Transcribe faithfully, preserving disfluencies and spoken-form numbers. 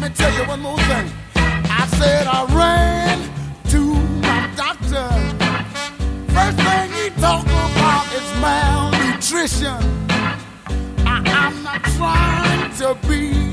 tell you one more thing. I said I ran to my doctor. First thing he talk about is malnutrition. I, I'm not trying to be